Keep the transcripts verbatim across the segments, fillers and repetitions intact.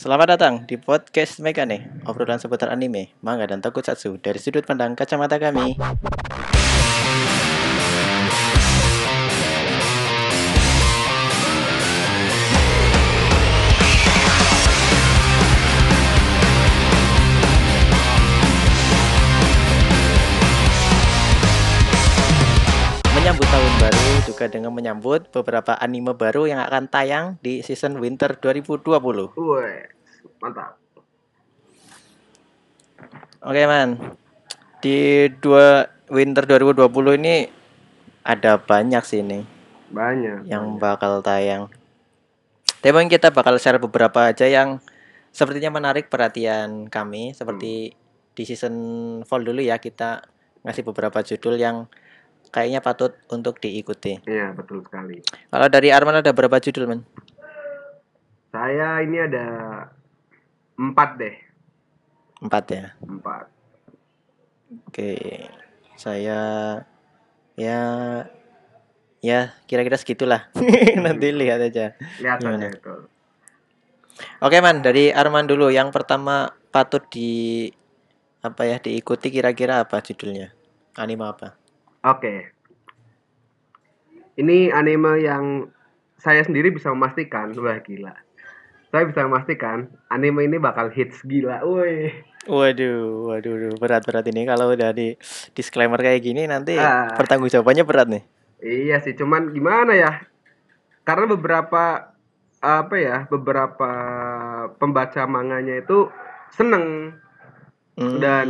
Selamat datang di podcast Megane, obrolan seputar anime, manga, dan tokusatsu dari sudut pandang kacamata kami. Menyambut tahun baru juga dengan menyambut beberapa anime baru yang akan tayang di season winter dua ribu dua puluh. Wih, mantap. Oke man, di dua winter dua ribu dua puluh ini ada banyak sih ini Banyak. yang banyak. bakal tayang. Tapi kita bakal share beberapa aja yang sepertinya menarik perhatian kami. Seperti hmm. di season fall dulu ya, kita ngasih beberapa judul yang kayaknya patut untuk diikuti. Iya, betul sekali. Kalau dari Arman ada berapa judul, men? Saya ini ada empat deh. Empat ya? Empat. Oke, saya ya ya kira-kira segitulah. Nanti lihat aja. Lihat gimana. aja itu. Oke man, dari Arman dulu. Yang pertama patut di apa ya diikuti, kira-kira apa judulnya? Anime apa? Oke. Ini anime yang saya sendiri bisa memastikan, wah gila. Saya bisa memastikan anime ini bakal hits gila. Woi. Waduh, waduh, waduh, berat-berat ini kalau udah di disclaimer kayak gini nanti ah, pertanggungjawabannya berat nih. Iya sih, cuman gimana ya? Karena beberapa apa ya, beberapa pembaca manganya itu seneng hmm. dan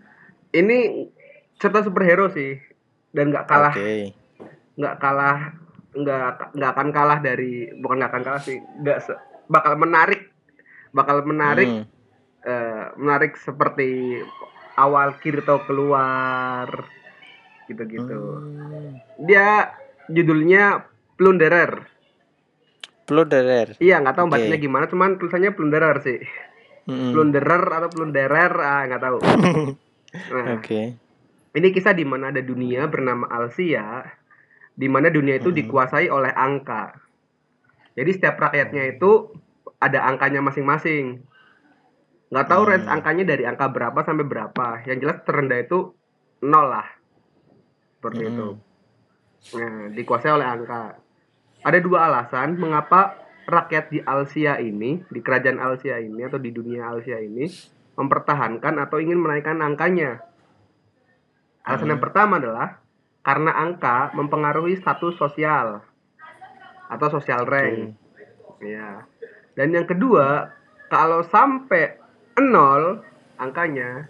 ini cerita superhero sih dan nggak kalah nggak okay. kalah nggak nggak akan kalah dari bukan nggak akan kalah sih nggak se- bakal menarik bakal menarik hmm. uh, menarik seperti awal Kirito keluar gitu-gitu. hmm. Dia judulnya Plunderer. Plunderer. Iya, nggak tahu okay. bacanya gimana, cuman tulisannya Plunderer sih. hmm. Plunderer atau Plunderer, ah nggak tahu. Nah, oke. Okay. Ini kisah di mana ada dunia bernama Alsia, di mana dunia itu hmm. dikuasai oleh angka. Jadi setiap rakyatnya itu ada angkanya masing-masing. Nggak tahu hmm. range angkanya dari angka berapa sampai berapa. Yang jelas terendah itu nol lah. Seperti hmm. itu. Nah, dikuasai oleh angka. Ada dua alasan mengapa rakyat di Alsia ini, di kerajaan Alsia ini atau di dunia Alsia ini mempertahankan atau ingin menaikkan angkanya. Alasan hmm. yang pertama adalah karena angka mempengaruhi status sosial atau social rank. Okay. Ya. Dan yang kedua, kalau sampai nol angkanya,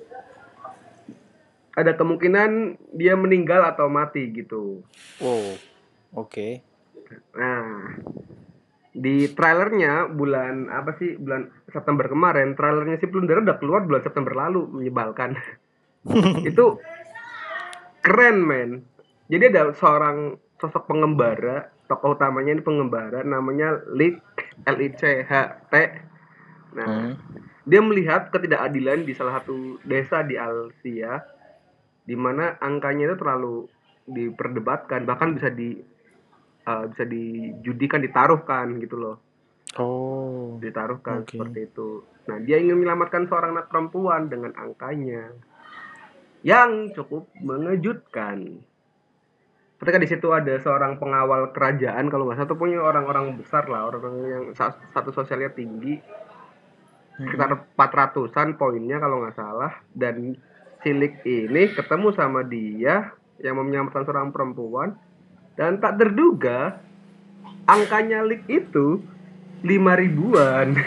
ada kemungkinan dia meninggal atau mati gitu. Wow. Oke. Okay. Nah, di trailernya bulan apa sih? Bulan September kemarin, trailernya si Plunderer udah keluar bulan September lalu, menyebalkan. Itu keren, men. Jadi ada seorang sosok pengembara, tokoh utamanya ini pengembara, namanya Lick, L I C H T. Nah, hmm. dia melihat ketidakadilan di salah satu desa di Alsia, di mana angkanya itu terlalu diperdebatkan, bahkan bisa di uh, bisa dijudikan, ditaruhkan gitu loh. Oh. Ditaruhkan okay. seperti itu. Nah, dia ingin menyelamatkan seorang anak perempuan dengan angkanya yang cukup mengejutkan. Ketika di situ ada seorang pengawal kerajaan, kalau nggak salah, itu punya orang-orang besar lah, orang-orang yang status sosialnya tinggi, sekitar empat ratusan poinnya kalau nggak salah. Dan si Lick ini ketemu sama dia yang menyelamatkan seorang perempuan, dan tak terduga angkanya Lick itu lima ribuan.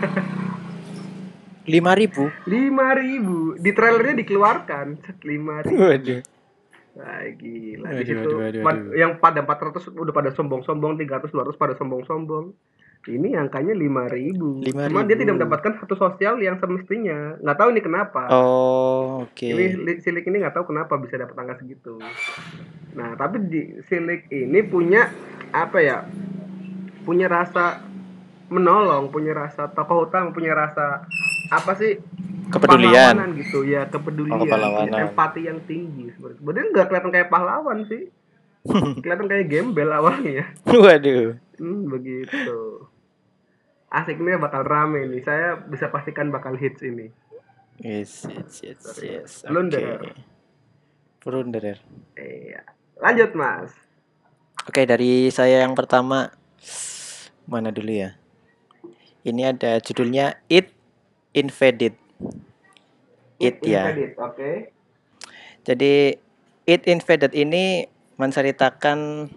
Lima ribu? Lima ribu. Di trailernya dikeluarkan lima ribu. Waduh. Wah, gila. Di situ yang pada empat ratus udah pada sombong-sombong, tiga ratus dua ratus pada sombong-sombong. Ini angkanya lima ribu. Cuman dia tidak mendapatkan satu sosial yang semestinya. Nggak tahu ini kenapa. Oh, oke. Okay. Ini si Lick ini nggak tahu kenapa bisa dapat angka segitu. Nah, tapi di si Lick ini punya apa ya? Punya rasa menolong, punya rasa tokoh utama, punya rasa apa sih, kepedulian gitu ya, kepedulian, oh, ya, empati yang tinggi seperti. Sebenarnya nggak kelihatan kayak pahlawan sih, kelihatan kayak gembel awalnya. Waduh. Hmm, begitu. Asik nih, bakal rame nih. Saya bisa pastikan bakal hits ini. Yes, yes, yes, yes. Oke. Blunderer. Blunderer. Iya. Lanjut, Mas. Oke, dari saya yang pertama, mana dulu ya? Ini ada judulnya It Invaded. It, It ya. Invaded, oke. Okay. Jadi It Invaded ini menceritakan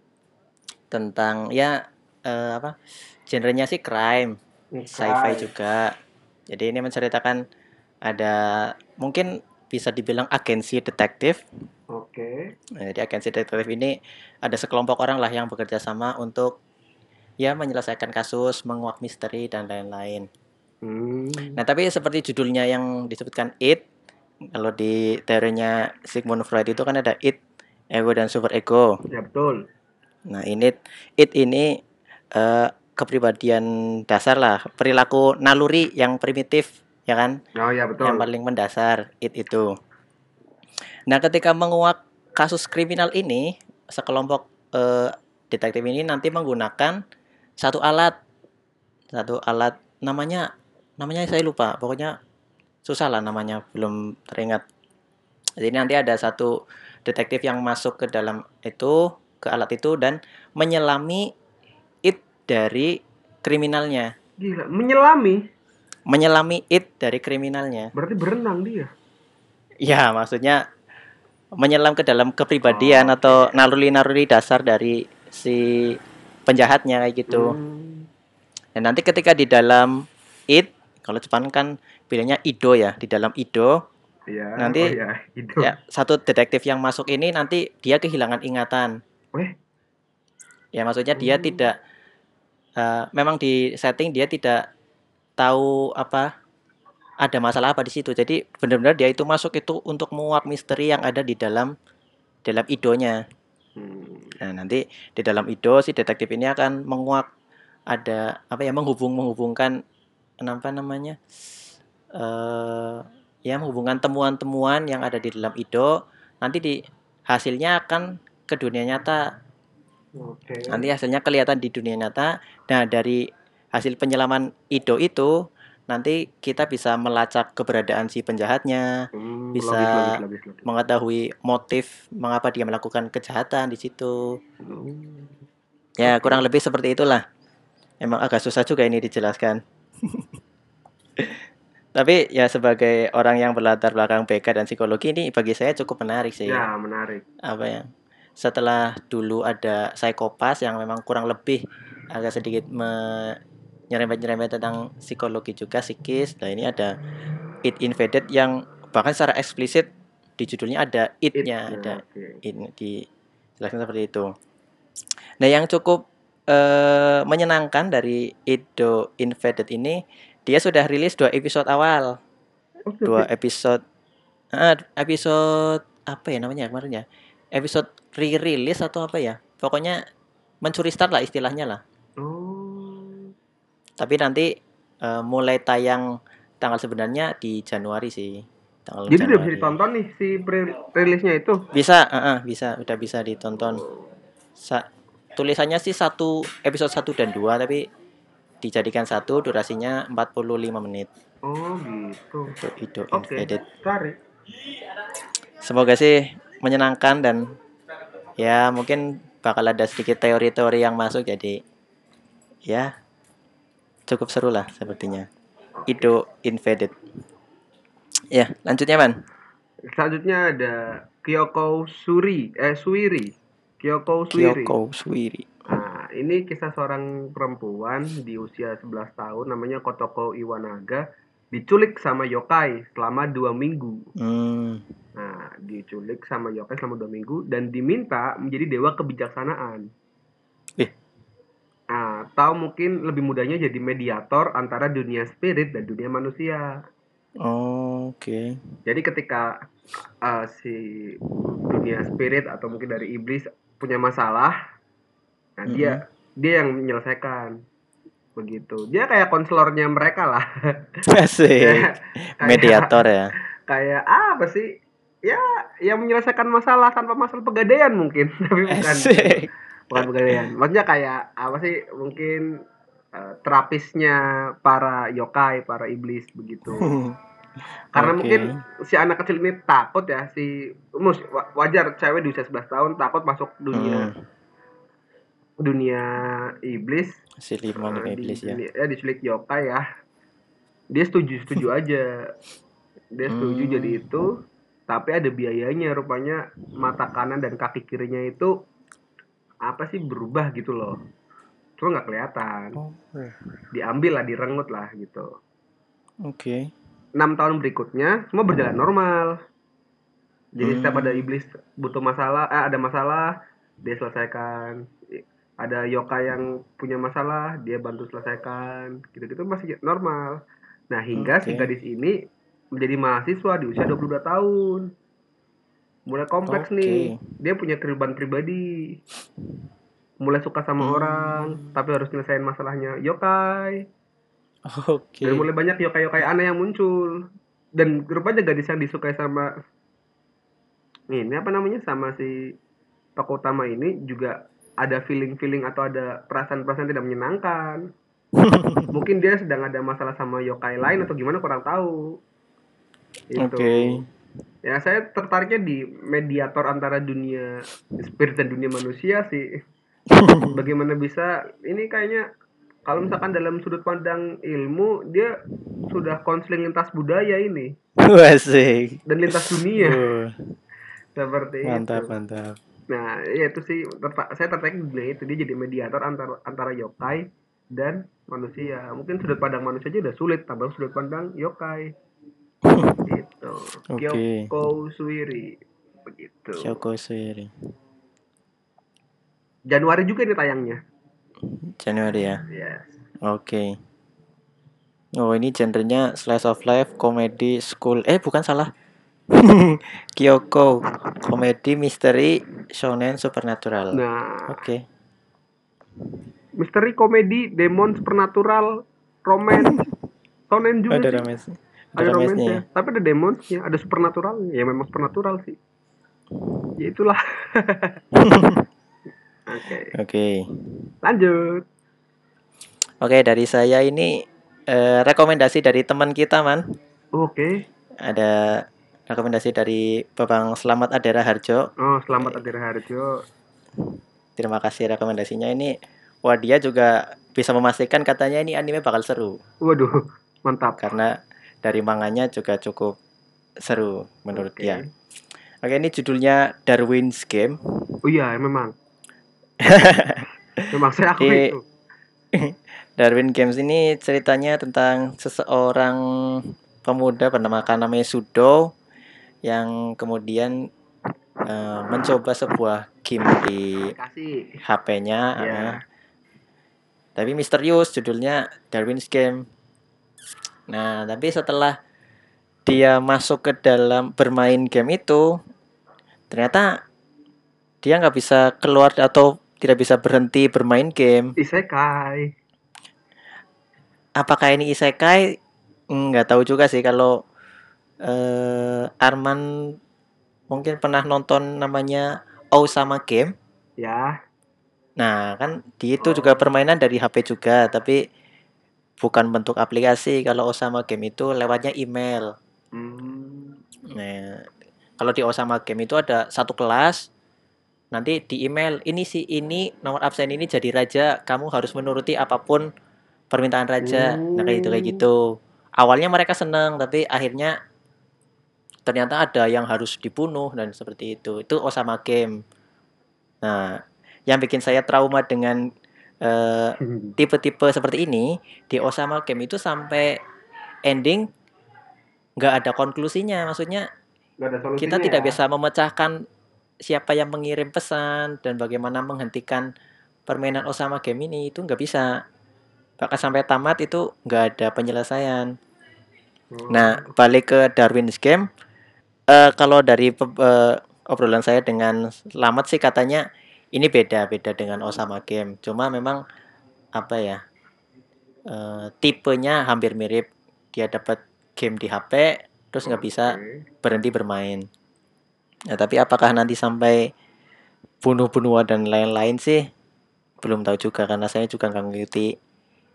tentang ya eh, apa? Genrenya sih crime, Crime. sci-fi juga. Jadi ini menceritakan ada mungkin bisa dibilang agensi detektif. Oke. Okay. Nah, jadi agensi detektif ini ada sekelompok orang lah yang bekerja sama untuk ya menyelesaikan kasus, menguak misteri dan lain-lain. Hmm. Nah, tapi seperti judulnya yang disebutkan It, kalau di teorinya Sigmund Freud itu kan ada It, ego dan super ego. Ya betul. Nah, ini It ini uh, kepribadian dasar lah, perilaku naluri yang primitif, ya kan? Oh ya betul. Yang paling mendasar It itu. Nah, ketika menguak kasus kriminal ini, sekelompok uh, detektif ini nanti menggunakan satu alat, satu alat namanya, namanya saya lupa, pokoknya susah lah namanya, belum teringat. Jadi nanti ada satu detektif yang masuk ke dalam itu, ke alat itu dan menyelami It dari kriminalnya. Gila, menyelami? Menyelami It dari kriminalnya. Berarti berenang dia? Ya, maksudnya menyelam ke dalam kepribadian oh, atau okay. naluri-naluri dasar dari si penjahatnya kayak gitu. Hmm. Dan nanti ketika di dalam It, kalau Jepang kan bilangnya Ido ya, di dalam Ido. Ya, nanti oh ya, Ido. Ya, satu detektif yang masuk ini nanti dia kehilangan ingatan. Eh? Ya, maksudnya dia hmm. tidak uh, memang di setting dia tidak tahu apa ada masalah apa di situ. Jadi benar-benar dia itu masuk itu untuk menguak misteri yang ada di dalam dalam idonya. Hmm. Nah, nanti di dalam ido si detektif ini akan menguak ada apa ya menghubung menghubungkan apa namanya uh, ya menghubungkan temuan-temuan yang ada di dalam ido, nanti di hasilnya akan ke dunia nyata. Oke. Nanti hasilnya kelihatan di dunia nyata. Nah, dari hasil penyelaman ido itu nanti kita bisa melacak keberadaan si penjahatnya, hmm, bisa logis, logis, logis, logis. mengetahui motif mengapa dia melakukan kejahatan di situ. Hmm. Ya, okay. Kurang lebih seperti itulah. Emang agak susah juga ini dijelaskan. Tapi ya sebagai orang yang berlatar belakang B K dan psikologi ini bagi saya cukup menarik sih. Ya, menarik. Apa ya? Setelah dulu ada Psikopas yang memang kurang lebih agak sedikit me- nyerempet-nyerempet tentang psikologi juga, psikis. Nah, ini ada It Invaded yang bahkan secara eksplisit di judulnya ada It-nya, It, ada okay. It dijelaskan seperti itu. Nah, yang cukup uh, menyenangkan dari It Invaded ini, dia sudah rilis dua episode awal. Okay. Dua episode uh, episode apa ya namanya kemarin ya? Episode re-release atau apa ya? Pokoknya mencuri start lah istilahnya lah. Oh. Tapi nanti uh, mulai tayang tanggal sebenarnya di Januari sih. Tanggal Jadi Januari. Udah bisa ditonton nih si rilisnya itu? Bisa, uh, uh, bisa, udah bisa ditonton. Sa- tulisannya sih satu episode satu dan dua, tapi dijadikan satu, durasinya empat puluh lima menit. Oh gitu. Untuk Ido Oke, Invaded. Tarik. Semoga sih menyenangkan dan ya mungkin bakal ada sedikit teori-teori yang masuk, jadi ya cukup seru lah sepertinya. Ido Invaded. Ya, lanjutnya Man. Selanjutnya ada Kyoko Suri, eh Suiri. Kyoko Suiri. Kyoko Suiri. Nah, ini kisah seorang perempuan di usia sebelas tahun namanya Kotoko Iwanaga diculik sama yokai selama dua minggu. Hmm. Nah, diculik sama yokai selama dua minggu dan diminta menjadi dewa kebijaksanaan. Eh. Nah, atau mungkin lebih mudahnya jadi mediator antara dunia spirit dan dunia manusia. Oh, oke. Okay. Jadi ketika uh, si dunia spirit atau mungkin dari iblis punya masalah, nah mm-hmm. dia dia yang menyelesaikan. Begitu. Dia kayak konselornya mereka lah. Asik. Mediator ya. Kayak apa sih? Ya, yang menyelesaikan masalah tanpa masalah pegadaian mungkin, tapi bukan. Asik. Bukan pegadaian. Maksudnya kayak apa sih? Mungkin uh, terapisnya para yokai, para iblis begitu. Karena okay. mungkin si anak kecil ini takut ya, si mus wajar cewek di usia sebelas tahun takut masuk dunia hmm. dunia iblis, siliman uh, iblis di, ya. Dunia, ya diculik yokai ya. Dia setuju-setuju aja. Dia setuju hmm. jadi itu, tapi ada biayanya, rupanya mata kanan dan kaki kirinya itu apa sih berubah gitu loh. Cuma nggak kelihatan. Oh. Diambil lah, direngut lah gitu. Oke. Okay. enam tahun berikutnya semua berjalan normal. Jadi hmm. setiap ada iblis butuh masalah, eh, ada masalah, dia selesaikan. Ada yokai yang punya masalah, dia bantu selesaikan. Gitu-gitu masih normal. Nah, hingga okay. si gadis ini menjadi mahasiswa di usia dua puluh dua tahun. Mulai kompleks okay. nih. Dia punya kehidupan pribadi. Mulai suka sama hmm. orang, tapi harus nyelesain masalahnya yokai. Oke. Okay. Dan mulai banyak yokai-yokai aneh yang muncul. Dan rupanya gadis yang disukai sama ini apa namanya sama si tokoh utama ini juga ada feeling-feeling atau ada perasaan-perasaan tidak menyenangkan. Mungkin dia sedang ada masalah sama yokai lain atau gimana, kurang tahu. Itu. Oke. Okay. Ya saya tertariknya di mediator antara dunia spirit dan dunia manusia sih. Bagaimana bisa ini kayaknya kalau misalkan dalam sudut pandang ilmu dia sudah konseling lintas budaya ini. Asik. Dan lintas dunia. Uh. Seperti mantap, itu. Mantap. Nah, ya itu sih saya tertarik di dunia itu, dia jadi mediator antara antara yokai dan manusia. Mungkin sudut pandang manusia aja udah sulit, tambah sudut pandang yokai. Gitu. Okay. Kyoko Suiri begitu. Kyoko Suiri. Januari juga ini tayangnya. Januari ya. Yes. Oke. Okay. Oh, ini genrenya slice of life, komedi, school. Eh, bukan salah. Kyoko, komedi, misteri, shonen, supernatural. Nah. Oke. Okay. Misteri, komedi, demon, supernatural, romance, shonen juga. Ada sih. romance. Ada, ada romance ya. Tapi ada demonsnya, ada supernatural. Ya memang supernatural sih. Ya itulah. Oke. Okay. Oke. Okay. Lanjut. Oke, okay, dari saya ini eh, rekomendasi dari teman kita, Man. Oke. Okay. Ada rekomendasi dari Babang Slamet Adera Harjo. Oh, Slamet Adera Harjo. Terima kasih rekomendasinya ini. Wah, dia juga bisa memastikan katanya ini anime bakal seru. Waduh, mantap. Karena dari manganya juga cukup seru menurut okay. dia. Oke, ini judulnya Darwin's Game. Oh iya, memang. memang saya aku Di, itu. Darwin Games ini ceritanya tentang seseorang pemuda bernama Kaname Sudo yang kemudian uh, mencoba sebuah game di H P-nya. Yeah. Uh, tapi misterius, judulnya Darwin's Game. Nah, tapi setelah dia masuk ke dalam bermain game itu, ternyata dia nggak bisa keluar atau tidak bisa berhenti bermain game. Isekai. Apakah ini isekai? Nggak tahu juga sih. Kalau uh, Arman mungkin pernah nonton namanya Osama Game. Ya. Nah, kan di itu oh. juga permainan dari H P juga, tapi bukan bentuk aplikasi. Kalau Osama Game itu lewatnya email. Hmm. Nah, kalau di Osama Game itu ada satu kelas. Nanti di email, ini sih ini nomor absen ini jadi raja, kamu harus menuruti apapun permintaan raja. Oh. Nah, kayak gitu kayak gitu. Awalnya mereka senang, tapi akhirnya ternyata ada yang harus dibunuh dan seperti itu. Itu Osama Game. Nah, yang bikin saya trauma dengan uh, tipe-tipe seperti ini, di Osama Game itu sampai ending nggak ada konklusinya. Maksudnya nggak ada solusinya, kita tidak ya? bisa memecahkan siapa yang mengirim pesan dan bagaimana menghentikan permainan Osama Game ini, itu nggak bisa. Bahkan sampai tamat itu nggak ada penyelesaian. Hmm. Nah, balik ke Darwin's Game. Uh, kalau dari uh, obrolan saya dengan Slamet sih katanya ini beda-beda dengan Osama Game. Cuma memang apa ya, uh, tipenya hampir mirip. Dia dapat game di H P, terus nggak bisa berhenti bermain. Nah, tapi apakah nanti sampai bunuh-bunuhan dan lain-lain sih belum tahu juga, karena saya juga nggak ngerti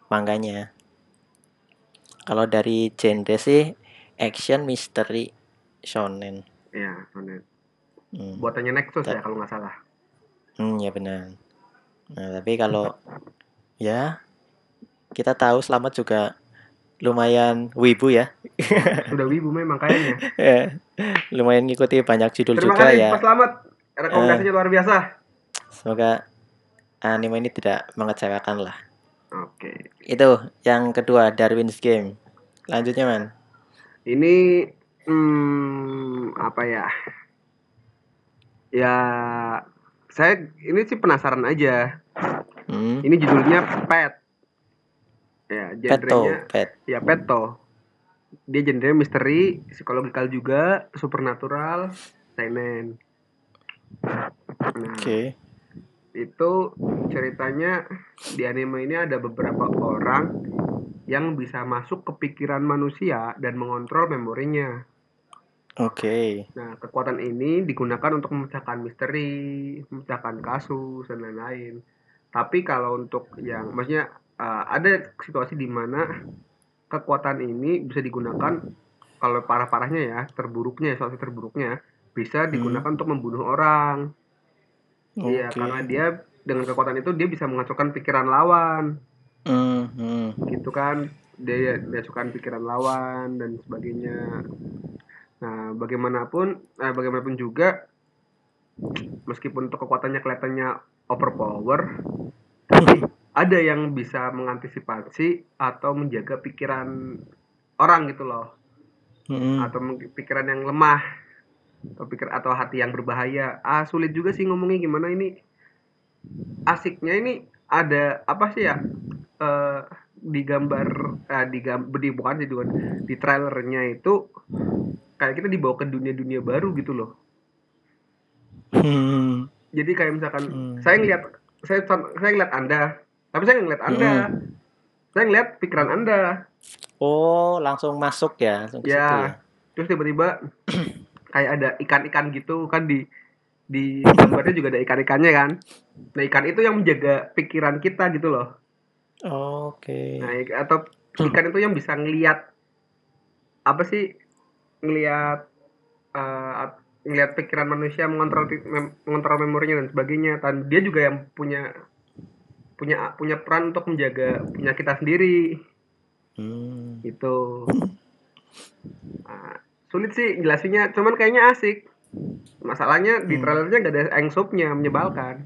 manganya. Kalau dari genre sih action, mystery, shonen. Iya, shonen. Hmm. Buatannya Nexus Ta- ya kalau nggak salah. Hmm, ya benar. Nah, tapi kalau ya kita tahu Selamat juga lumayan wibu ya. Sudah wibu memang kayaknya. Lumayan ngikuti banyak judul Terima juga kasih ya. Pak Selamat. Rekomendasinya uh, luar biasa. Semoga anime ini tidak mengecewakan lah. Oke. Okay. Itu yang kedua, Darwin's Game. Lanjutnya, Man. Ini hmm, apa ya? Ya, saya ini sih penasaran aja. Hmm. Ini judulnya Pet. Ya, genrenya Peto, pet. Ya Peto. Dia genrenya misteri, psikologikal juga, supernatural, seinen. Nah, Oke. Okay. Itu ceritanya di anime ini ada beberapa orang yang bisa masuk ke pikiran manusia dan mengontrol memorinya. Oke. Okay. Nah, kekuatan ini digunakan untuk memecahkan misteri, memecahkan kasus dan lain-lain. Tapi kalau untuk yang maksudnya uh, ada situasi di mana kekuatan ini bisa digunakan kalau parah-parahnya ya, terburuknya, situasi terburuknya bisa digunakan hmm. untuk membunuh orang. Iya, okay. Karena dia dengan kekuatan itu dia bisa mengacaukan pikiran lawan. Hmm, hmm. Gitu kan, dia mengacaukan pikiran lawan dan sebagainya. Nah, bagaimanapun, eh, bagaimanapun juga, meskipun untuk kekuatannya kelihatannya overpower, tapi ada yang bisa mengantisipasi atau menjaga pikiran orang gitu loh, hmm. atau pikiran yang lemah, atau pikir atau hati yang berbahaya. Ah, sulit juga sih ngomongnya gimana ini. Asiknya ini ada apa sih ya? Uh, digambar, uh, digambar, di bukan sih bukan di trailernya itu kayak kita dibawa ke dunia-dunia baru gitu loh. Hmm. Jadi kayak misalkan hmm. saya ngeliat saya saya ngeliat Anda, tapi saya ngeliat Anda. Hmm. Saya ngeliat pikiran Anda. Oh, langsung masuk ya, langsung ke ya, situ ya. Terus tiba-tiba kayak ada ikan-ikan gitu kan di di gambarnya juga ada ikan-ikannya kan. Nah, ikan itu yang menjaga pikiran kita gitu loh. Oh, oke. Okay. Nah, atau ikan itu yang bisa ngeliat apa sih? Ngeliat uh, ngelihat pikiran manusia, mengontrol mem, mengontrol memorinya dan sebagainya. Dan dia juga yang punya punya punya peran untuk menjaga punya kita sendiri. Hmm. Itu. Nah, sulit sih jelasinnya, cuman kayaknya asik. Masalahnya di trailernya nggak ada angsopnya, menyebalkan.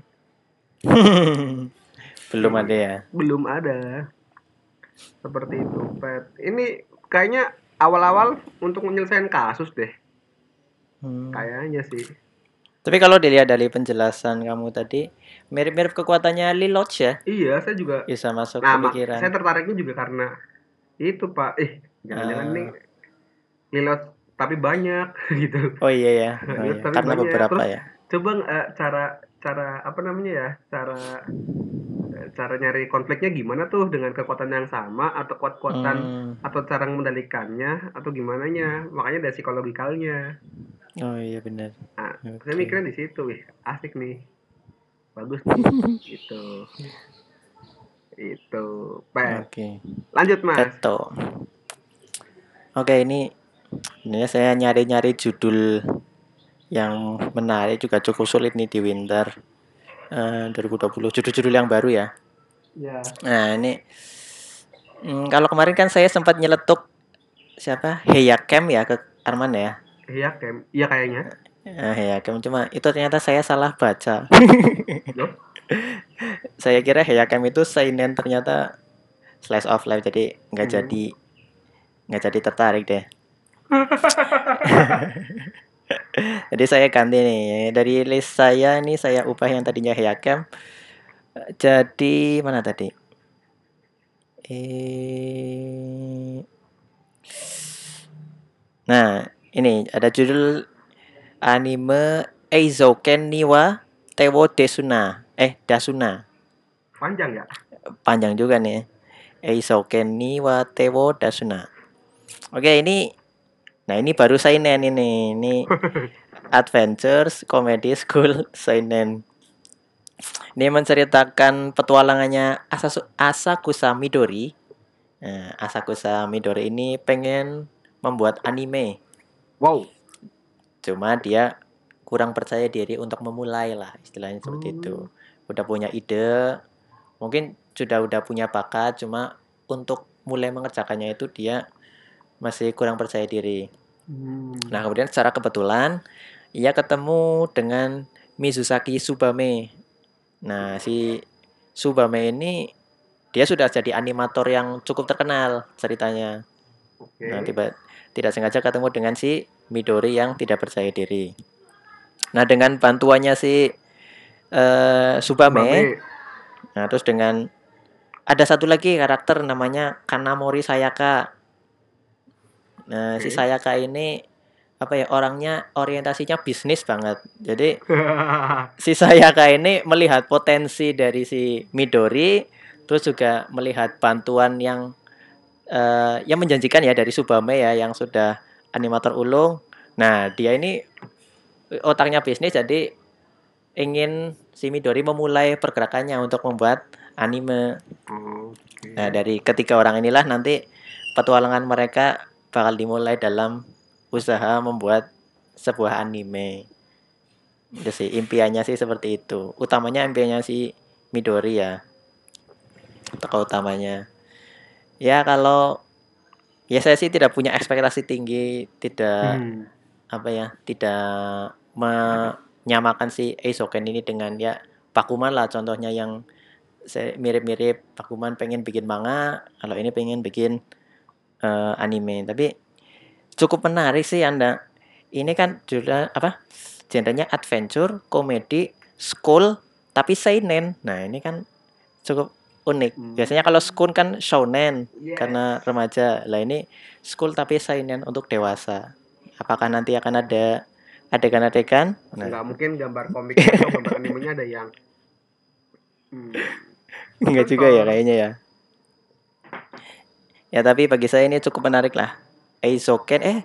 Belum hmm, ada ya? Belum ada. Seperti itu, Pet. Ini kayaknya awal-awal untuk menyelesaikan kasus deh. Hmm. Kayaknya sih. Tapi kalau dilihat dari penjelasan kamu tadi, mirip-mirip kekuatannya Liloch ya? Iya, saya juga bisa masuk nah, ke pikiran. Saya tertariknya juga karena itu, Pak. Eh, jangan-jangan uh. nih Liloch tapi banyak gitu. Oh iya ya. Oh, iya. Tapi karena banyak. beberapa Terus, ya. Coba uh, cara cara apa namanya ya? Cara cara nyari konfliknya gimana tuh dengan kekuatan yang sama atau kuat-kuatan hmm. atau cara mengendalikannya atau gimana nya, makanya dari psikologikalnya. Oh iya benar. Nah, okay. Saya mikirnya di situ, wih, asik nih, bagus nih, gitu, itu, Pet. Oke. Okay. Lanjut Mas. Peto. Oke okay, ini, ini saya nyari-nyari judul yang menarik juga cukup sulit nih di winter uh, dua ribu dua puluh, judul-judul yang baru ya. Ya. Nah ini hmm, kalau kemarin kan saya sempat nyeletuk siapa Heyakem ya ke Arman ya. Heyakem, iya kayaknya. Nah, Heyakem cuma itu ternyata saya salah baca. Saya kira Heyakem itu seinen, ternyata slice of life, jadi nggak hmm. jadi nggak jadi tertarik deh. Jadi saya ganti nih dari list saya ini, saya ubah yang tadinya Heyakem jadi mana tadi? Eh, nah ini ada judul anime Eizouken ni wa Tewo Desuna. Eh Dasuna. Panjang ya? Panjang juga nih. Eizouken ni wa Tewo Dasuna. Oke, ini nah ini baru seinen ini. Ini Adventures Comedy School seinen. Ini menceritakan petualangannya Asasu, Asakusa Midori. Nah, Asakusa Midori ini pengen membuat anime. Wow. Cuma dia kurang percaya diri untuk memulai lah, istilahnya seperti hmm. itu. Udah punya ide, mungkin sudah udah punya bakat, cuma untuk mulai mengerjakannya itu dia masih kurang percaya diri. Hmm. Nah, kemudian secara kebetulan ia ketemu dengan Mizusaki Subame. Nah, si Subame ini dia sudah jadi animator yang cukup terkenal ceritanya. Okay. Nah, tiba tidak sengaja ketemu dengan si Midori yang tidak percaya diri. Nah, dengan bantuannya si uh, Subame, Subame, nah terus dengan ada satu lagi karakter namanya Kanamori Sayaka. Nah, okay. si Sayaka ini apa ya, orangnya orientasinya bisnis banget. Jadi si Sayaka ini melihat potensi dari si Midori, terus juga melihat bantuan yang uh, yang menjanjikan ya dari Subame ya, yang sudah animator ulung. Nah, dia ini otaknya bisnis, jadi ingin si Midori memulai pergerakannya untuk membuat anime. Okay. Nah, dari ketiga orang inilah nanti petualangan mereka bakal dimulai dalam usaha membuat sebuah anime. Itu sih impiannya sih seperti itu. Utamanya impiannya si Midori ya, tokoh utamanya. Ya kalau ya saya sih tidak punya ekspektasi tinggi, tidak hmm. apa ya, tidak menyamakan si Eizouken ini dengan ya Bakuman lah contohnya, yang mirip-mirip. Bakuman pengen bikin manga, kalau ini pengen bikin uh, anime. Tapi cukup menarik sih Anda. Ini kan judulnya apa? Genrenya adventure, komedi, school, tapi seinen. Nah, ini kan cukup unik. Biasanya kalau school kan shounen, yes. karena remaja. Lah ini school tapi seinen untuk dewasa. Apakah nanti akan ada adegan-adegan? Nah. Enggak mungkin gambar komiknya atau gambar animenya ada yang hmm. Enggak juga ya kayaknya ya. Ya tapi bagi saya ini cukup menarik lah. Eizouken eh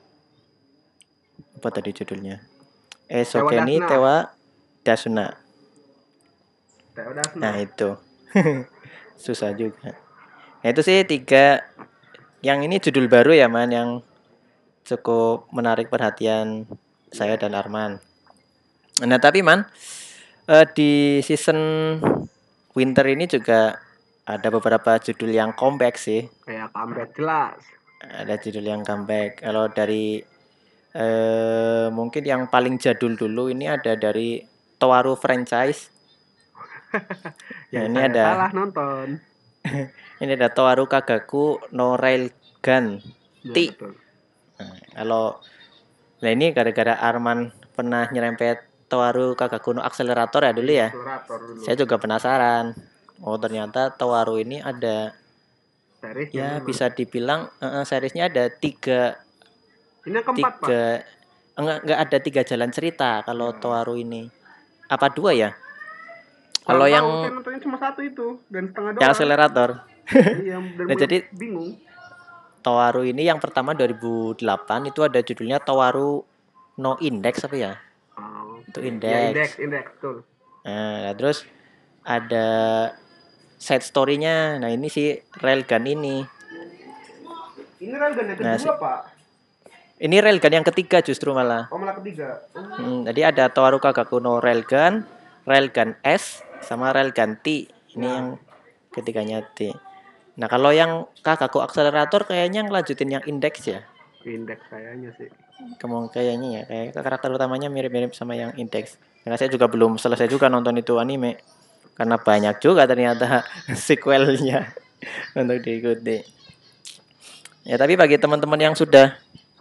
apa tadi judulnya? Eizouken ni Tewa Dasuna. Tewa Dasuna. Nah itu susah juga. Nah itu sih tiga. Yang ini judul baru ya Man, yang cukup menarik perhatian saya dan Arman. Nah tapi Man, uh, di season winter ini juga ada beberapa judul yang comeback sih. Kayak comeback jelas. Ada judul yang comeback. Kalau dari uh, mungkin yang paling jadul dulu ini ada dari Towaru franchise. Yang nah, ini ada salah nonton. Ini ada Towaru Kagaku no Railgun T. Ya, nah, kalau nah ini gara-gara Arman pernah nyerempet Towaru Kagaku no Accelerator ya dulu ya. Dulu. Saya juga penasaran. Oh ternyata Towaru ini ada series ya memang. Bisa dibilang uh, seriesnya ada tiga. Ini yang keempat tiga, Pak. Enggak enggak ada tiga jalan cerita kalau hmm. Towaru ini. Apa dua ya? Kalau yang saya nontonnya cuma satu itu dan setengah doang. Yang Accelerator. Iya, nah, jadi bingung. Towaru ini yang pertama dua ribu delapan itu ada judulnya Towaru no Index apa ya? Oh, itu Index. Ya, Index, Index betul. Nah, terus ada side story-nya. Nah, ini si Railgun ini. Ini Railgun yang kedua, nah, si... Pak. Ini Railgun yang ketiga justru malah. Oh, malah ketiga. Oh. Hmm, jadi ada Towaru Kagaku no Railgun, Railgun S, sama Railgun T. Ini nah. yang ketiganya T. Nah, kalau yang Kagaku Accelerator kayaknya ngelanjutin yang Index ya. Index kayaknya sih. Kemung kayaknya ya, kayak karakter utamanya mirip-mirip sama yang Index. Karena saya juga belum selesai juga nonton itu anime. Karena banyak juga ternyata sequelnya untuk diikuti. Ya, tapi bagi teman-teman yang sudah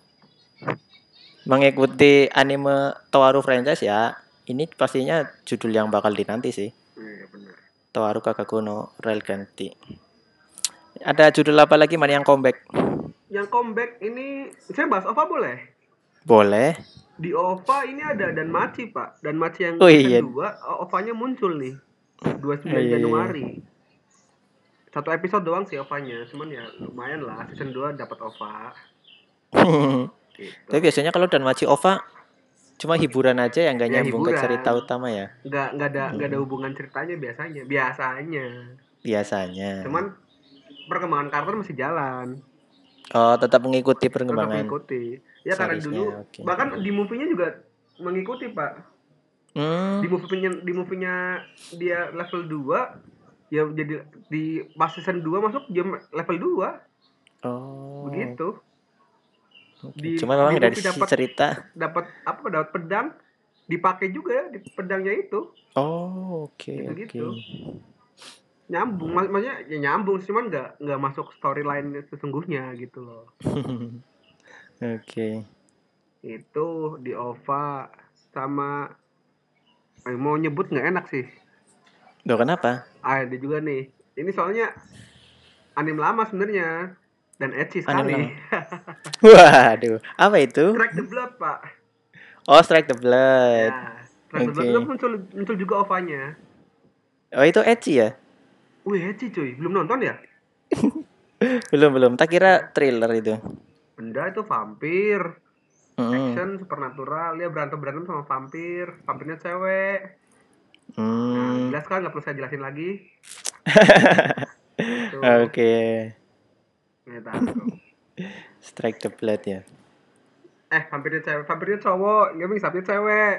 mengikuti anime Towaru franchise ya, ini pastinya judul yang bakal dinanti sih. Iya, benar. Towaru Kagaku no Railgun T. Ada judul apa lagi Man yang comeback? Yang comeback ini saya bahas O V A boleh? Boleh. Di O V A ini ada Danmachi, Pak. Danmachi yang oh, iya. kedua, O V A-nya muncul nih. dua puluh sembilan oh, iya. Januari. Satu episode doang sih O V A-nya, cuman ya lumayan lah. Season dua dapat O V A. Gitu. Tapi biasanya kalau Danmachi O V A cuma hiburan aja yang nggak Ya, nyambung ke hiburan. cerita utama ya. Nggak nggak ada nggak ada Hmm. hubungan ceritanya biasanya. Biasanya. Biasanya. Cuman perkembangan karakter masih jalan. Oh, tetap mengikuti Tetap perkembangan mengikuti. Ya karena dulu seriesnya. Oke. bahkan di movie-nya juga mengikuti, Pak. Hmm. Di movie-nya di movie-nya dia level dua, ya jadi di pas season dua masuk dia level dua. Oh. Begitu. Okay. Di Cuma di memang dari movie sisi dapat cerita dapat apa dapat pedang, dipakai juga di pedangnya itu. Oh, oke okay, oke. Gitu-gitu. Nyambung, mak maksudnya ya nyambung, cuman nggak nggak masuk storyline sesungguhnya gitu loh. Oke. Okay. Itu di O V A sama eh, mau nyebut nggak enak sih. Loh, kenapa? Ah, ada juga nih. Ini soalnya anime lama sebenarnya dan edgy sekali. Waduh, apa itu? Strike the Blood, Pak. Oh, Strike the Blood. Ya, Strike the okay. Blood itu muncul muncul juga O V A-nya. Oh, itu edgy ya? Wih, edgy cuy. Belum nonton ya? belum belum. Tak kira thriller itu. Benda itu vampir. Mm. Action supernatural, dia berantem-berantem sama vampir. Vampirnya cewek. Mm. Nah, jelas kan, nggak perlu saya jelasin lagi. Oke. Okay. Gitu. Strike the Blood ya. Eh, vampirnya cewek, vampirnya cowok, nggak bisa vampir cewek.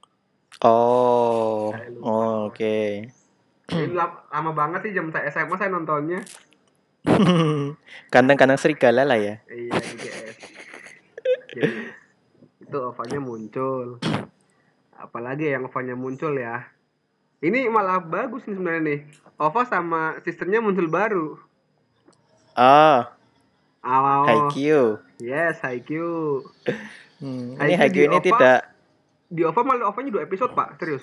Oh, oh oke. Okay. Ini lama banget sih, jam saya S M A saya nontonnya. Kandang-kandang serigala lah ya. Iya, di G S. Jadi, itu O V A-nya muncul. Apalagi yang O V A-nya muncul ya. Ini malah bagus nih sebenarnya nih. O V A sama sisternya muncul baru. Oh. Oh. Haikyuu. Yes, Haikyuu. Hmm, ini Haikyuu ini O V A, tidak di O V A malah O V A-nya dua episode, Pak. Serius.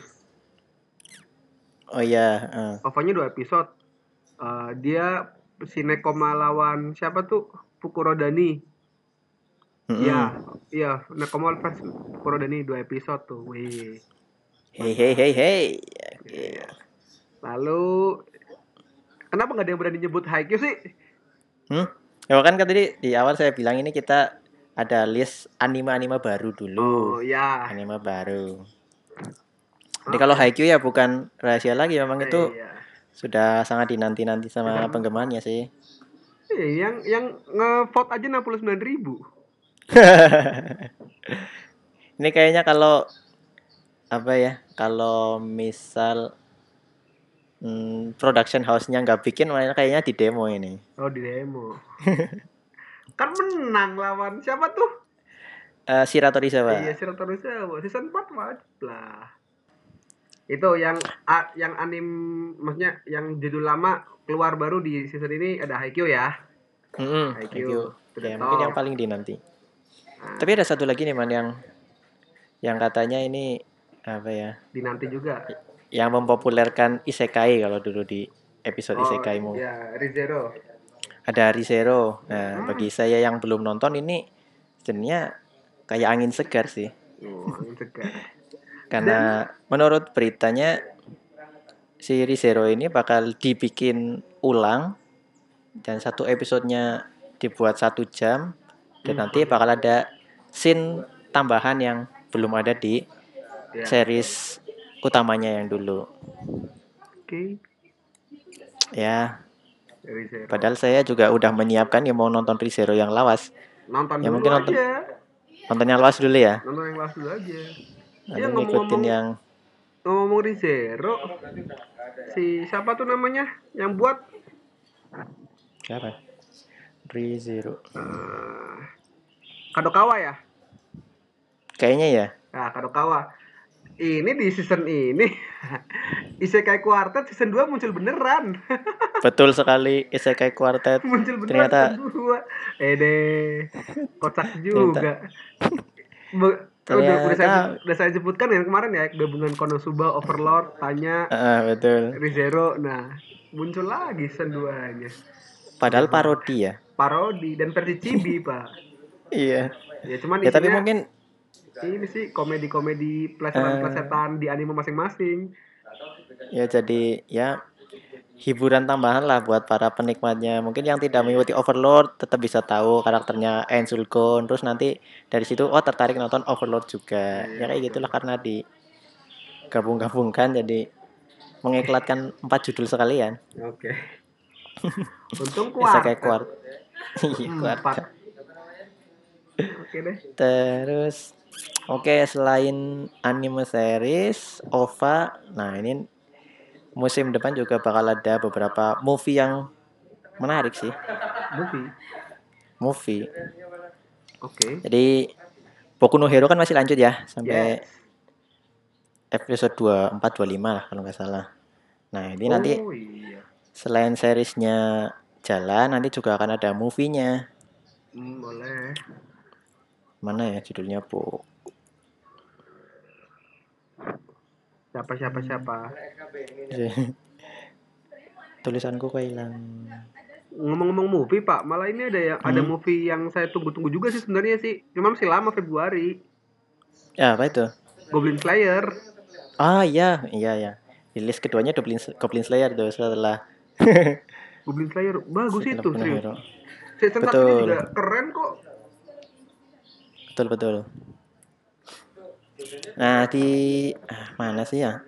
Oh iya, uh. O V A-nya dua episode. Uh, dia si Nekoma lawan siapa tuh? Fukurodani. Iya, mm-hmm. Iya, Nekoma versus Fukurodani dua episode tuh. Wih. Hey hey hey hey. Okay. Lalu kenapa nggak ada yang berani nyebut Haikyuu sih? Hmm? Ya kan tadi di awal saya bilang ini kita ada list anime-anime baru dulu. Oh ya. Anime baru. Jadi okay. Kalau Haikyuu ya bukan rahasia lagi, memang eh, itu iya. Sudah sangat dinanti-nanti sama ya, penggemarnya sih. Eh, yang yang nge-vote aja enam puluh sembilan ribu. Ini kayaknya kalau apa ya? Kalau misal Hmm, production house-nya nggak bikin, makanya kayaknya di demo ini. Oh, di demo. Kan menang lawan siapa tuh? Uh, Shirato Rizawa. Iya, Shirato Rizawa. Season empat wajib lah. Itu yang a, yang anim, maksudnya yang judul lama keluar baru di season ini ada Haikyuu ya. Mm-hmm. Haikyuu. Ya, mungkin yang paling dinanti. Nah. Tapi ada satu lagi nih man yang yang katanya ini apa ya? Dinanti juga. Yang mempopulerkan isekai kalau dulu di episode oh, isekaimu. Ya, Re:Zero. Ada Re:Zero. Nah, hmm. bagi saya yang belum nonton ini sebenarnya kayak angin segar sih. Oh, angin segar. Karena Dan, menurut beritanya si Re:Zero ini bakal dibikin ulang dan satu episodenya dibuat satu jam dan hmm. nanti bakal ada scene tambahan yang belum ada di ya. Series utamanya yang dulu. Oke. Okay. Ya. Re:Zero. Padahal saya juga udah menyiapkan yang mau nonton Re:Zero yang lawas. Nonton ya, dulu mungkin aja. Nonton, nonton yang lawas dulu ya. Nonton yang lawas dulu aja. Nanti ya, ngikutin yang ngomong Re:Zero. Si siapa tuh namanya yang buat? Siapa? Re:Zero. Uh, Kadokawa ya? Kayaknya ya. Nah, Kadokawa. Ini di season ini Isekai Quartet season dua muncul beneran. Betul sekali, Isekai Quartet muncul beneran ternyata season dua. Eh deh, kocak juga. Be- udah, udah, saya, udah saya sebutkan yang kemarin ya, gabungan Konosuba, Overlord, Tanya, uh, betul. Re:Zero. Nah, muncul lagi season dua-nya. Padahal ya, parodi ya. Parodi dan versi chibi, Pak. Iya. Ya cuman ya, tapi mungkin ini sih komedi-komedi plesetan-plesetan uh, di anime masing-masing. Ya jadi ya hiburan tambahan lah buat para penikmatnya. Mungkin yang tidak mengikuti Overlord tetap bisa tahu karakternya Aang Sulgon. Terus nanti dari situ oh tertarik nonton Overlord juga. Iya, Ya kayak betul. gitulah karena digabung-gabungkan jadi mengiklatkan empat judul sekalian. Oke. Untung Bisa kayak kuartet. kuart. Iya, Empat. kuartet. Oke deh. Terus oke, selain anime series, O V A, nah ini musim depan juga bakal ada beberapa movie yang menarik sih. Movie. Movie. Oke. Jadi Boku no Hero kan masih lanjut ya sampai Yes. episode dua puluh empat dua puluh lima lah kalau nggak salah. Nah, ini nanti Oh iya. selain seriesnya jalan, nanti juga akan ada movie-nya. Hmm, boleh. Mana ya judulnya, Bu? Siapa siapa siapa. Tulisanku kok hilang. Ngomong-ngomong movie Pak, malah ini ada ya ada Hmm? movie yang saya tunggu-tunggu juga sih sebenarnya sih. Cuma masih lama Februari. Ya, apa itu? Goblin Slayer. Ah, iya, iya ya. Rilis keduanya Goblin, Goblin Slayer tuh setelah Goblin Slayer bagus setelah itu Boku no serius. Hero. Season satunya Betul. juga keren kok. Betul, betul. Nah, di ah, mana sih ya?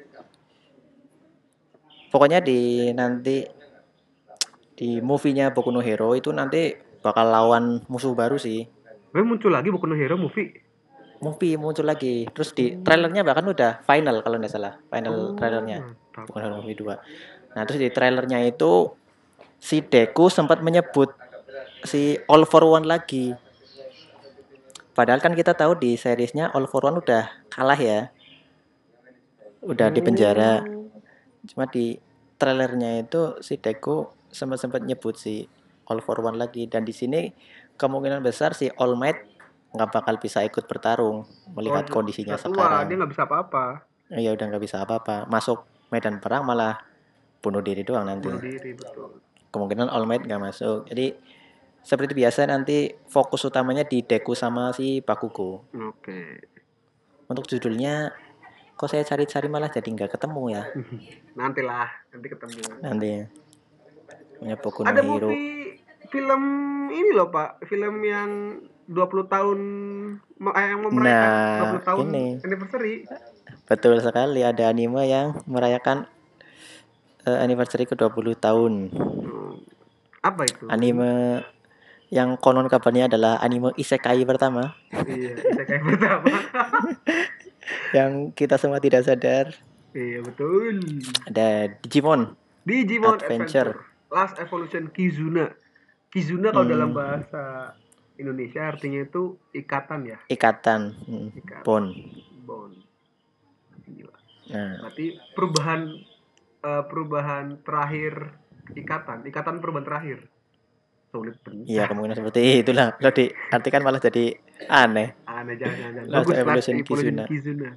Pokoknya di nanti di movie-nya Boku no Hero itu nanti bakal lawan musuh baru sih. Eh muncul lagi Boku no Hero movie. Movie muncul lagi. Terus di Oh, trailernya bahkan udah final kalau nggak salah. Final oh trailernya. mantap. Bukan Hero Movie dua. Nah, terus di trailernya itu si Deku sempat menyebut si All for One lagi. Padahal kan kita tahu di seriesnya All for One udah kalah ya. Udah di penjara. Oh, Cuma di trailernya itu si Deku sempat-sempat nyebut si All for One lagi. Dan di sini kemungkinan besar si All Might nggak bakal bisa ikut bertarung oh melihat kondisinya sudah tua, dia sekarang. nggak bisa apa-apa. Ya udah nggak bisa apa-apa. Masuk medan perang malah bunuh diri doang nanti. Bunuh diri betul. Kemungkinan All Might nggak masuk. Jadi seperti biasa nanti fokus utamanya di Deku sama si Bakugo. Oke. Untuk judulnya kok saya cari-cari malah jadi nggak ketemu ya. Nantilah, nanti ketemu. Nanti punya Boku no Ada Hero. movie film ini loh Pak, film yang dua puluh tahun eh, yang mau merayakan dua Nah, puluh tahun ini anniversary. betul sekali ada anime yang merayakan uh, anniversary ke dua puluh tahun. Hmm, apa itu? Anime yang konon kabarnya adalah anime isekai pertama. Iya, isekai pertama. Yang kita semua tidak sadar. Iya betul. Ada Digimon Digimon Adventure. Adventure Last Evolution Kizuna. Kizuna kalau dalam Hmm, bahasa Indonesia artinya itu ikatan ya. ikatan. Hmm, Ikatan. bond. Bond. Gila. Nah, Berarti perubahan uh, perubahan terakhir ikatan, ikatan perubahan terakhir. Sulit benar. iya kemungkinan seperti itulah. Kalau diartikan malah jadi aneh. Aneh jangan jangan. Last Bagus Last Evolution Evolution Kizuna. Kizuna.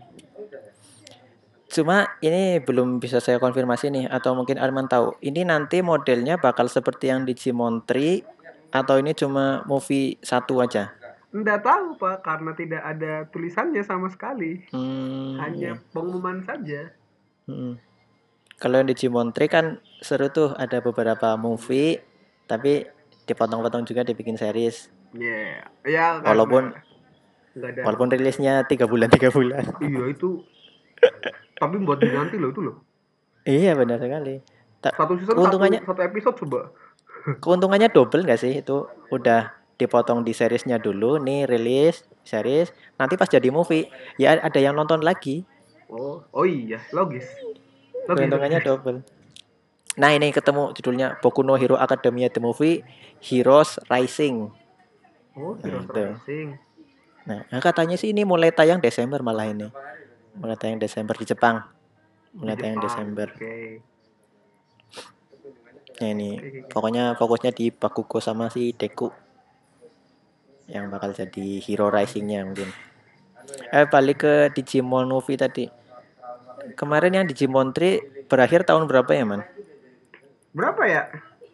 Cuma ini belum bisa saya konfirmasi nih atau mungkin Arman tahu. Ini nanti modelnya bakal seperti yang Digimon tiga atau ini cuma movie satu aja? Nggak tahu Pak, karena tidak ada tulisannya sama sekali. Hmm, Hanya iya. pengumuman saja. Hmm. Kalau yang Digimon tiga kan seru tuh ada beberapa movie tapi dipotong-potong juga dibikin series. Yeah. Ya Walaupun karena nggak ada. walaupun rilisnya tiga bulan tiga bulan. Iya itu. Tapi buat dinanti loh itu loh. Iya benar sekali. Ta- Satu season satu keuntungannya satu episode coba. keuntungannya double nggak sih itu udah dipotong di seriesnya dulu nih rilis series nanti pas jadi movie ya ada yang nonton lagi Oh, oh iya, logis. Logis, logis. keuntungannya double. Nah ini ketemu judulnya Boku no Hero Academia the Movie Heroes Rising. Oh, Nah Heroes itu. Rising. Nah katanya sih ini mulai tayang Desember malah ini mulai tayang Desember di Jepang Di mulai tayang Jepang. Desember. Oke. Okay. Nah ini Okay, okay. pokoknya fokusnya di Bakugo sama si Deku yang bakal jadi hero risingnya mungkin. Eh balik ke Digimon movie tadi. Kemarin yang Digimon tiga berakhir tahun berapa ya, Man? Berapa ya?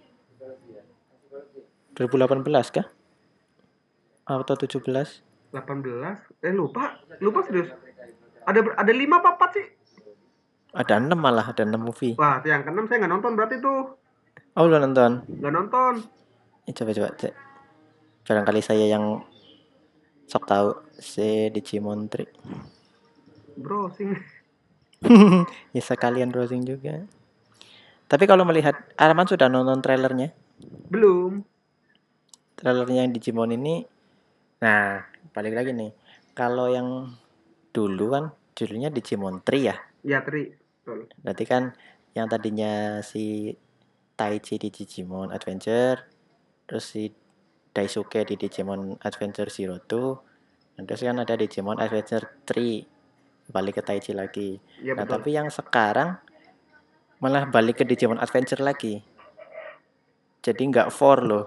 dua ribu delapan belas kah? Atau tujuh belas? delapan belas. Eh lupa, lupa serius. Ada ada lima apa empat sih? Ada enam malah, ada enam movie. Wah, yang keenam saya nggak nonton berarti tuh. Oh, belum nonton? Nggak nonton. Eh, coba-coba cek. Barangkali saya yang sok tahu si Digimon Trick. Browsing. Ya sekalian browsing juga. Tapi kalau melihat Arman sudah nonton trailernya? Belum. Trailernya yang Digimon ini. Nah, balik lagi nih. Kalau yang dulu kan judulnya Digimon Tri ya? Ya, Tri. Betul. Berarti kan yang tadinya si Taichi di Digimon Adventure, terus si Daisuke di Digimon Adventure Zero Two, dan terus kan ada Digimon Adventure Three, balik ke Taichi lagi. Ya, Nah, betul. tapi yang sekarang malah balik ke Digimon Adventure lagi. Jadi nggak four loh.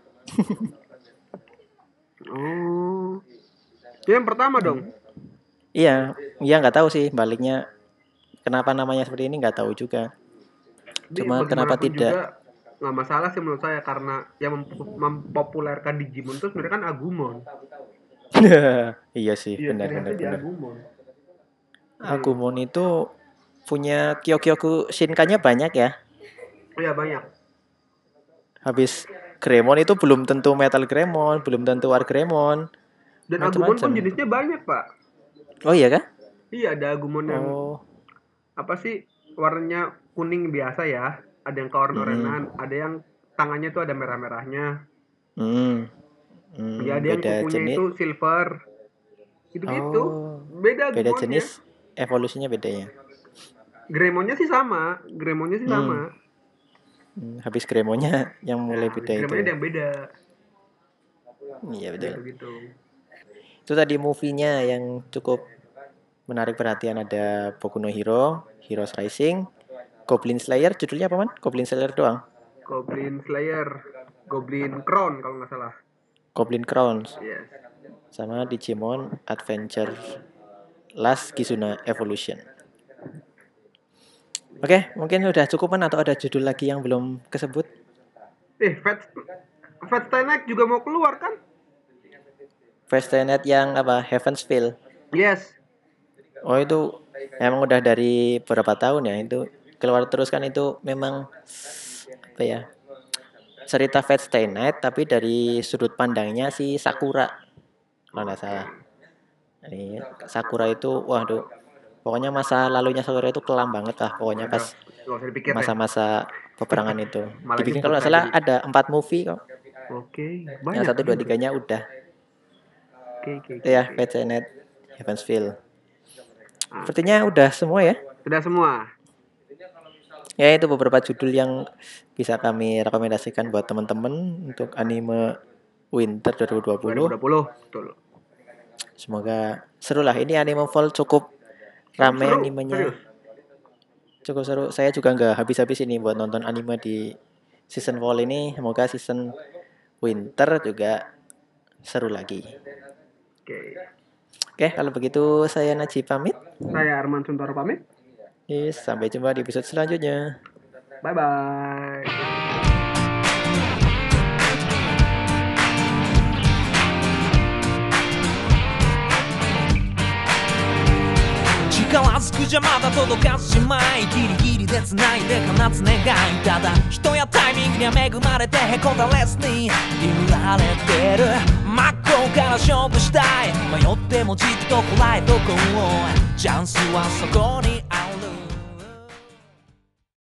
Oh. Itu yang pertama dong. Iya, iya nggak tahu sih baliknya kenapa namanya seperti ini, nggak tahu juga. Cuma kenapa tidak? Nggak masalah sih menurut saya, karena yang mempopulerkan Digimon itu sebenarnya kan Agumon. Iya sih, iya, benar benar benar. Agumon. Agumon itu punya Kyokyoku Shinkan-nya banyak ya? Iya, banyak. Habis Greymon itu belum tentu Metal Greymon, belum tentu War Greymon. Dan Agumon pun jenisnya banyak, Pak. Oh iya kah? Iya, ada Agumon yang oh. apa sih, warnanya kuning biasa ya. Ada yang keorang-orangan, hmm. ada yang tangannya tuh ada merah-merahnya. Hmm. Hmm, ya, ada yang kukunya itu silver. Gitu-gitu. Oh, beda beda jenis, evolusinya beda ya. Greymonnya sih sama, Greymonnya sih hmm. sama. Hmm, habis Greymonnya yang mulai nah, beda itu. Greymonnya yang beda. Iya betul. Gitu. Itu tadi movie-nya yang cukup menarik perhatian, ada Boku no Hero, Heroes Rising, Goblin Slayer, judulnya apa man? Goblin Slayer doang. Goblin Slayer, Goblin Crown kalau nggak salah. Goblin Crowns. Yes. Sama Digimon Adventure Last Kizuna Evolution. Oke, okay, mungkin udah cukupan atau ada judul lagi yang belum kesebut? Eh, Fat Fat Stay Night juga mau keluar kan? Fat Stay Night yang apa? Heaven's Feel. Yes. Oh, itu emang udah dari beberapa tahun ya, itu keluar terus kan, itu memang apa ya? Cerita Fat Stay Night tapi dari sudut pandangnya si Sakura. Kalau nggak salah. Ini Sakura itu, waduh, pokoknya masa lalunya Sakura itu kelam banget lah, pokoknya pas masa-masa peperangan itu. Dibikin kalau nggak salah ada empat movie kok. Oke. Yang satu dua tiganya udah. Oke, oke. Ya, Fat Stay Night, Heaven's Feel. Sepertinya udah semua ya. Sudah semua. Ya, itu beberapa judul yang bisa kami rekomendasikan buat teman-teman untuk anime Winter dua ribu dua puluh. dua ribu dua puluh, betul. Semoga seru lah. Ini Anime Fall cukup ramai animenya. Cukup seru. Saya juga nggak habis-habis ini buat nonton anime di season Fall ini. Semoga season Winter juga seru lagi. Oke. Oke, kalau begitu saya Najib pamit. Saya Arman Suntoro pamit. Yes, sampai jumpa di episode selanjutnya. Bye bye.力ずくじゃまだ届かずじまいギリギリで繋いで放つ願いただ人やタイミングには恵まれてへこたれずに揺られてる真っ向から勝負したい迷ってもじっとこらえとこうチャンスはそこに